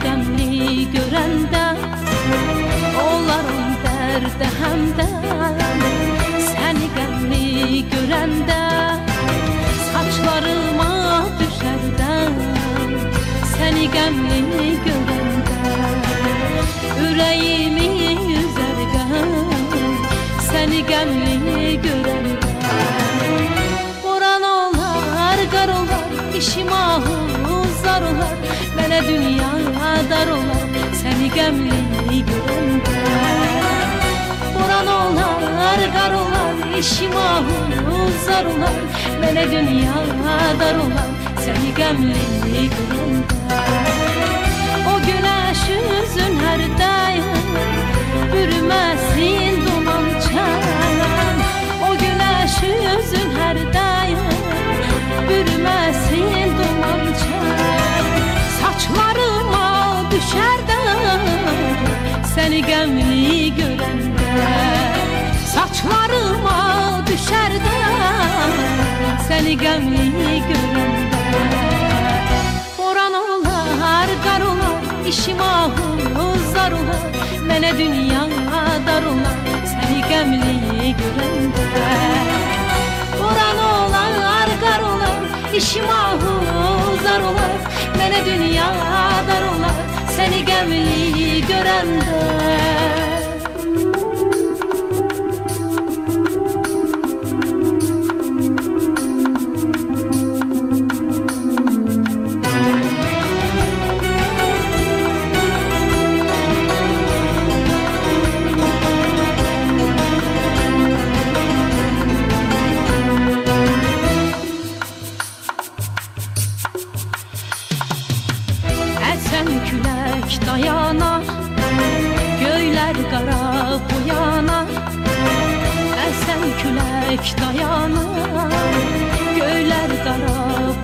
qəmli görəndə olaram dərdə həmdən. Səni qəmli görəndə saçlarıma düşərdən. Səni qəmli görəndə ürəyimi üzər qəm. Səni qəmli görəndə boran olar, qar olar, işim ahım zar olar. Mənə dünya dar olar, səni qəmli görəndə. Boran olar, qar olar, işim ahım zar olar. Mənə dünya dar olar, səni qəmli görəndə. O güneş üzün hər daim bürüməsin duman çən. O güneş üzün hər daim bürüməsin duman çən. Saçlarıma düşərdən səni qəmli görəndə. Saçlarıma düşərdən səni qəmli görəndə. Boran olar, qar olar, işim ahım zar olar. Mənə dünya dar olar, səni qəmli görəndə. Boran olar, qar olar, işim ahım zar olar. Mənə dünya dar olar, səni qəmli görəndə. Külək dayanar, göylər qara boyanar. Əsən külək dayanar, göylər qara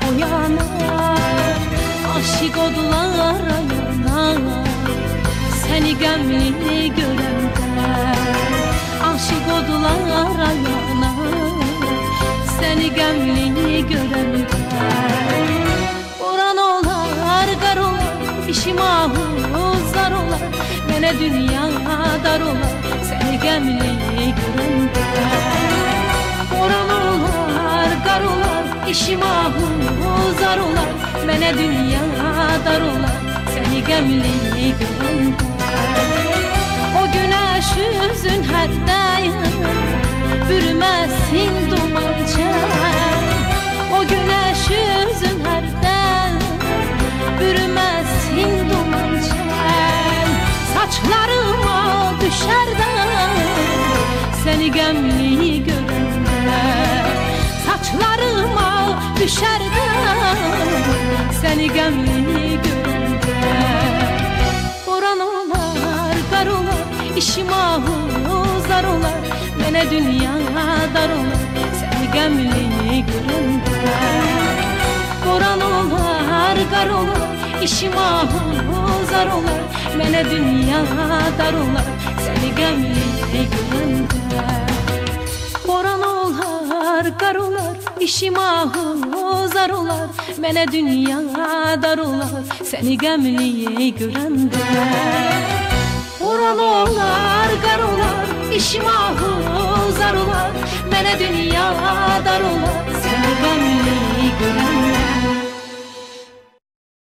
boyanar. Aşiq odlar ayanar, səni qəmli görəndə. Aşiq odlar ayanar, səni qəmli görəndə. Boran olar, qar olar, işim ahım zar olar. Mənə dünya dar olar, səni qəmli görəndə. Boran olar, qar olar, işim ahım zar olar. Mənə dünya dar olar, səni qəmli görəndə. O güneş üzün hər daim bürüməsin duman çən. O güneş üzün hər daim bürüməsin duman çən. Saçlarıma düşərdən səni qəmli görəndə. Saçlarıma düşərdən səni qəmli görəndə. Boran olar, qar olar, işim ahım zar olar. Mənə dünya dar olar, səni qəmli görəndə. Boran olar, qar olar, işim ahım zar olar. Mənə dünya dar olar, səni qəmli görəndə. Boran olar, qar olar, işim ahım zar olar. Mənə dünya dar olar, səni qəmli görəndə. Boran olar, qar olar, işim ahım zar olar. Mənə dünya dar olar, səni qəmli görəndə.